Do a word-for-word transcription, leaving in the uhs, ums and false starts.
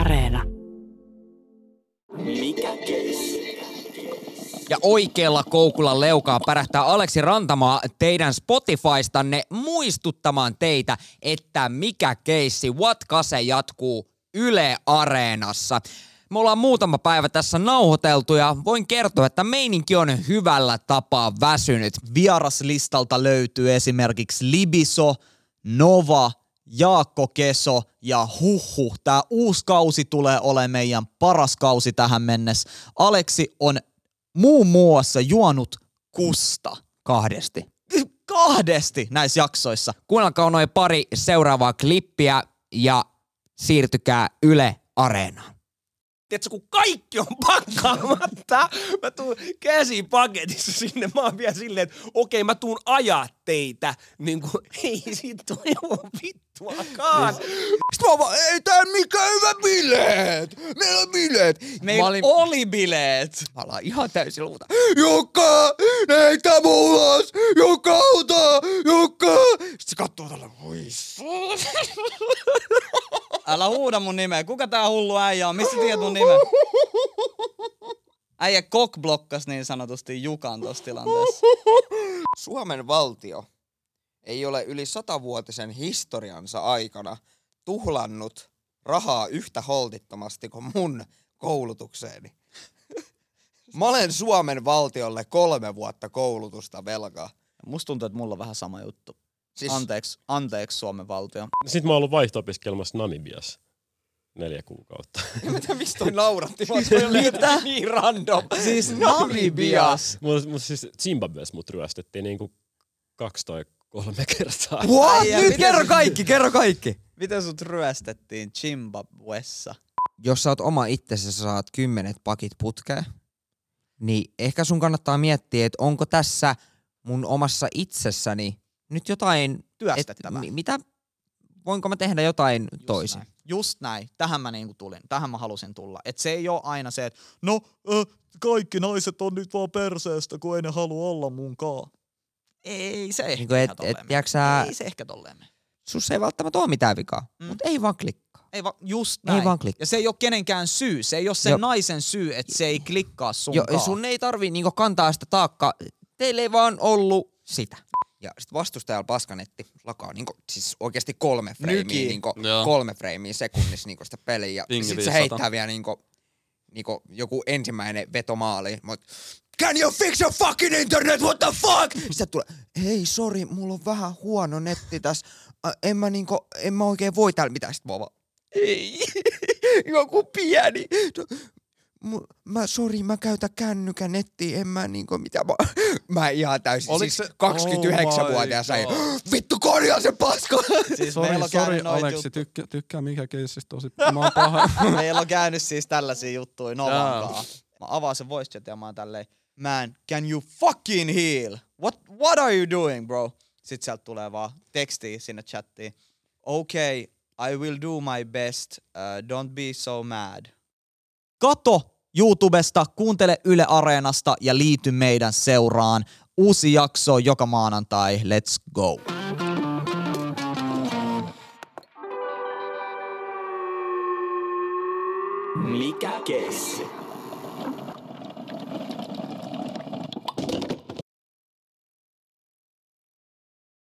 Areena. Mikä keissi? Ja oikealla koukulla leukaan pärähtää Aleksi Rantamaa teidän Spotifystanne muistuttamaan teitä, että mikä keissi, what kase jatkuu Yle Areenassa. Me ollaan muutama päivä tässä nauhoiteltu ja voin kertoa, että meininki on hyvällä tapaa väsynyt. Vieraslistalta löytyy esimerkiksi Libiso, Nova, Jaakko Keso ja huhhuh. Tää uusi kausi tulee olemaan meidän paras kausi tähän mennessä. Aleksi on muun muassa juonut kusta. Kahdesti. Kahdesti näissä jaksoissa. Kuunnelkaa noin pari seuraavaa klippiä ja siirtykää Yle Areenaan. Tiedätkö, kun kaikki on pakkaamatta, mä tuun käsiin paketissa sinne, mä oon vielä silleen, että okei, mä tuun ajaa teitä, niin kuin, ei sit ole vittuakaan. Sitten mä vaan, ei tää mikään hyvä bileet, meillä on bileet. Meillä olin- oli bileet. Mä ollaan ihan täysin luuta. Jukka, neitä mulas, Jukka auta, Jukka. Sitten se kattoo tällä, voi Älä huuda mun nimeä. Kuka tää hullu äijä on? Mistä tiedät mun nimen? Äijä cockblokkas niin sanotusti Jukan tossa tilanteessa. Suomen valtio ei ole yli satavuotisen historiansa aikana tuhlannut rahaa yhtä holtittomasti kuin mun koulutukseeni. Mä olen Suomen valtiolle kolme vuotta koulutusta velkaa. Musta tuntuu, että mulla on vähän sama juttu. Siis Anteeksi, anteeksi Suomen valtio. Sitten mä oon ollut vaihto-opiskelmassa Namibiassa neljä kuukautta. mitä mistä toi nauratti? Mä oon Mitä? niin random. Siis Namibias. Mutta mut siis Zimbabwessa mut ryöstettiin niinku kaksi tai kolme kertaa. What? Äijä, Nyt miten kerro se- kaikki, kerro kaikki. Miten sut ryöstettiin Zimbabwessa? Jos sä oot oma itsesi, sä saat kymmenet pakit putkeen, niin ehkä sun kannattaa miettiä, että onko tässä mun omassa itsessäni nyt jotain, Työstettävää. et, mi- mitä, voinko mä tehdä jotain Just toisin? näin. Just näin. Tähän mä niinku tulin. Tähän mä halusin tulla. Et se ei oo aina se, että no äh, kaikki naiset on nyt vaan perseestä, kun ei ne halua olla munkaan. Ei se ehkä Niinku et- ihan et, tolleen mene. tiedätkö sä- Ei se ehkä tolleen mene. Sus ei välttämättä ole mitään vikaa, Mm. mm. mutta ei vaan klikkaa. Ei va, just Ei näin. vaan klikkaa. Ja se ei ole kenenkään syy. Se ei ole sen Jo- naisen syy, että se ei klikkaa Jo, sunkaan. sun ei tarvii niinku kantaa sitä taakkaa, teille ei vaan ollut sitä. Ja sit vastustajalla paskanetti lakaa niinku, siis oikeesti kolme freimiä, Nyki. niinku, Joo. kolme freimiä sekunnissa niinku sitä peliä. Ja Pingi sit se viisisataa. heittää vielä niinku, niinku joku ensimmäinen vetomaali. Mut, can you fix your fucking internet, what the fuck? Sitten tulee, hei sori, mulla on vähän huono netti tässä. Ä, En mä niinku, en mä oikein voi täällä mitään. Sit mä vaan, ei, joku pieni. Mu- Mä, sori, mä käytän kännykän nettiä, en mä niinku mitä mä... Mä ihan täysin, Oliko siis se- kaksikymmentäyhdeksänvuotias Oh my sai, God. vittu korjaa se paska! Siis Sori, meillä on sori käynyt noit Aleksi, juttu- tykkää, tykkää mikä keissistä tosi. Mä oon paha. Meillä on käynyt siis tällaisia juttuja Jaa. Novankaan. Mä avaan sen voice chat ja mä oon tälleen, man, can you fucking heal? What, what are you doing, bro? Sitten sieltä tulee vaan tekstiä sinne chattiin. Okay, I will do my best. Uh, don't be so mad. Kato YouTubesta, kuuntele Yle Areenasta ja liity meidän seuraan. Uusi jakso joka maanantai. Let's go. Mikä keissi?